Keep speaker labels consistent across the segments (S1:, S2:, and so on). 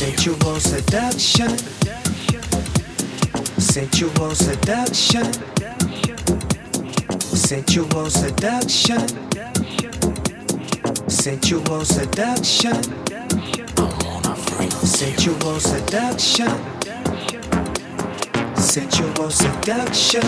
S1: Sensual seduction. Sensual seduction. Sensual seduction. Sensual seduction. Sensual seduction. Sensual seduction.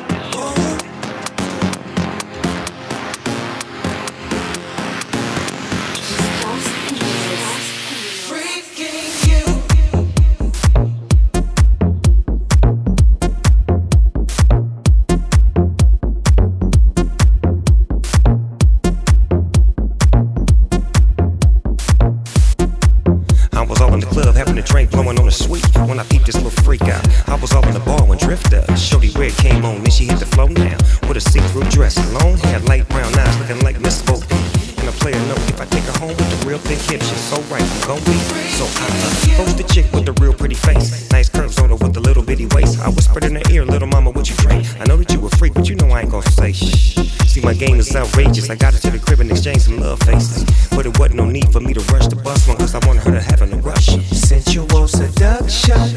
S2: I was all in the club having a drink, blowing on a sweet. When I peeped this little freak out, I was all in the bar when Drifter, Shorty Red came on, then she hit the flow now. With a see-through dress, long hair, light brown eyes, looking like Miss Bo Peep. And I play a note, if I take her home with the real thick hips, she's so right, I'm gon' be. So I approached the chick with the real pretty face, nice curves on her with the little bitty waist. I whispered in her ear, little mama, what you drink? I know that you a freak, but you know I ain't gon' say shh. See, my game is outrageous. I got her to the crib and exchanged some love faces, but it wasn't no need for me to rush the bus one, cause I wanted her to have in a rush.
S1: Sensual seduction.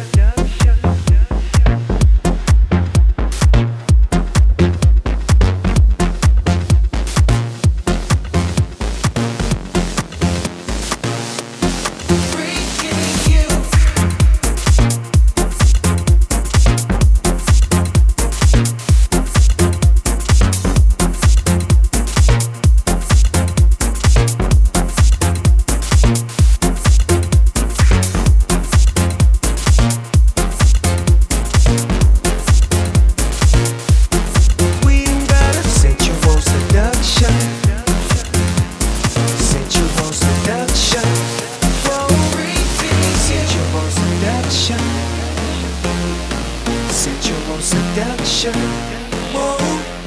S1: Sensual seduction. Whoa.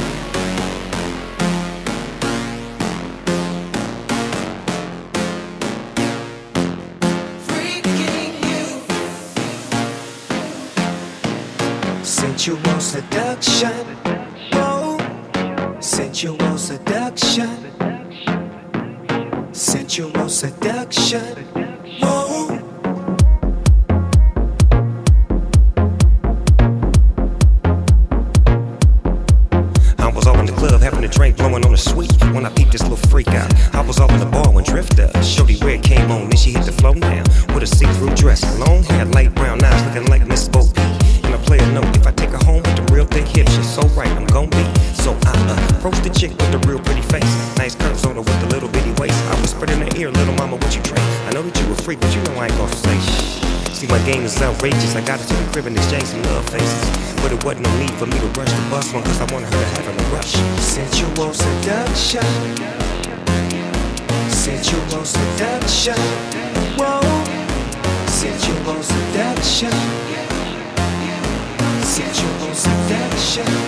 S1: Freaking you. Sensual seduction. Whoa. Sensual seduction. Sensual seduction. Whoa.
S2: Having a drink, blowing on a sweet. When I peeped this little freak out, I was all in the bar when Drifter, Shorty Red came on, then she hit the flow now. With a see-through dress, long hair, light brown eyes, looking like Miss Bo Peep. And I play a note, if I take her home with the real thick hips, she's so right, I'm gon' be. So I approached the chick with the real pretty face, nice curves on her with the little bitty waist. I whispered in her ear, little mama, what you drink? I know that you a freak, but you know I ain't gon' say shh. See, my game is outrageous. I got her to the crib and exchanged some love faces, but it wasn't no need for me to rush the bus one, cause I wanted her to have in a rush.
S1: Sensual seduction. Sensual seduction. Whoa. Sensual seduction. Sensual seduction.